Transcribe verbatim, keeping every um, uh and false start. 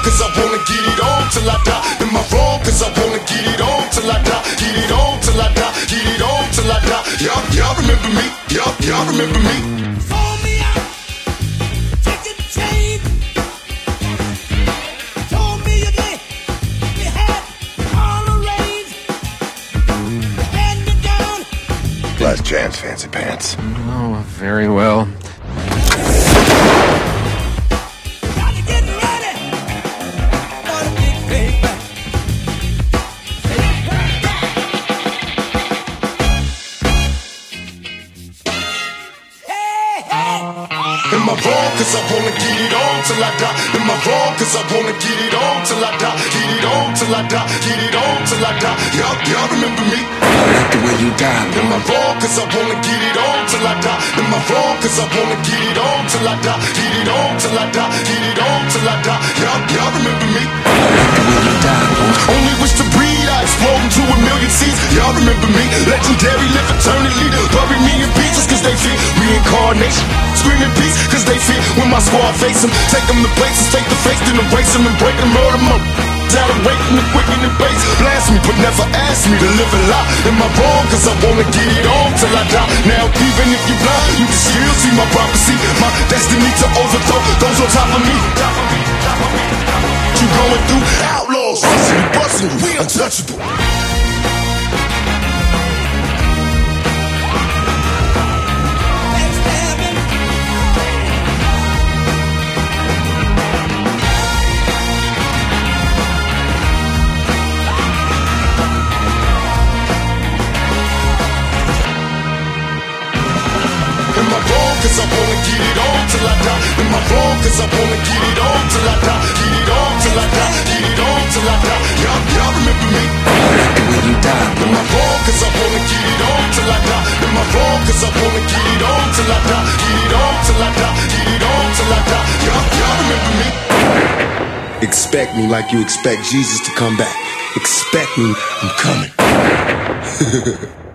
cause I wanna get it on till I die? Am I wrong cause I wanna get it on till I die? Get it on till I die, get it on till I die. Y'all, y'all remember me? Y'all, y'all remember me? Sold me out, taking chain. Told me you did, you had all arranged. Stand me down. Last chance, fancy pants. Oh, very well. Gotta get ready for the big payback. Hey, hey. Am I wrong cause I wanna get it on till I die? Am I wrong cause I wanna get it on till I die? Get it on till I die, get it on till I die. Y'all, y'all remember me? I like the way you die, Am I boy. wrong cause I wanna get it on till I die? Am I wrong cause I wanna get it on till I die? Get it on till I die, get it on till I die. Y'all, y'all remember me? I like the way you die, boy. Only wish to breathe, I explode into a million seeds. Y'all remember me? Legendary, live eternally. Bury me in pieces cause they fear reincarnation. Screaming peace cause they fear when my squad face them. Take them to places, take the face, then erase them and break them, murder them. Down and waiting and quicken and base. Blast me, but never ask me to live a lie. Am I wrong cause I wanna get it on till I die? Now even if you blind, you can still see my prophecy. My destiny to overthrow those on top of me. Top of me, top of me, top of me. You going through outlaws, busting and busting, we untouchable. Backstabbing. Am I wrong cause I wanna get it on till I die? Am I wrong cause I wanna get it on till I die? Get it on till I die, get it on till I die. Y'all, y'all remember me? I like the way you die, Am boy. I wrong cause I wanna get it on till I die? Am I wrong cause I wanna get it on till I die? Get it on till I die, get it on till I die. Y'all, y'all remember me? Expect me like you expect Jesus to come back. Expect me, I'm coming.